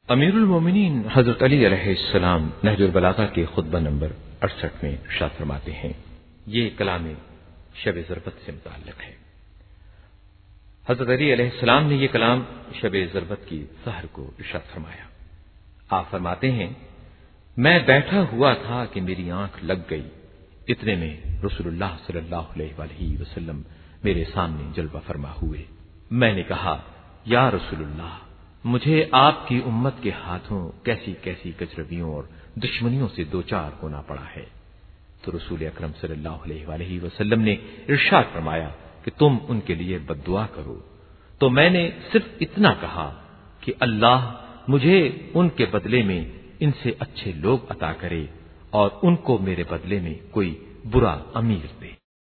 अमीरुल मोमिनीन हजरत अली अलैहिस्सलाम नहजुल बलागा के खुतबा नंबर 68 में इरशाद फरमाते हैं, ये कलाम शब ज़रबत से मुताल्लिक़ है। हजरत अली अलैहिस्सलाम ने यह कलाम शब ज़रबत की सहर को इरशाद फरमाया। आप फरमाते हैं, मैं बैठा हुआ था कि मेरी आंख लग गई, इतने में रसूलुल्लाह सल्लल्लाहु अलैहि वसल्लम मेरे सामने जलवा फरमा हुए। मैंने कहा, या रसूलुल्लाह, मुझे आपकी उम्मत के हाथों कैसी कैसी कजरवियों और दुश्मनियों से दो चार होना पड़ा है। तो रसूल अकरम सल्लल्लाहु अलैहि वसल्लम ने इरशाद फरमाया कि तुम उनके लिए बद्दुआ करो। तो मैंने सिर्फ इतना कहा कि अल्लाह मुझे उनके बदले में इनसे अच्छे लोग अता करे और उनको मेरे बदले में कोई बुरा अमीर दे।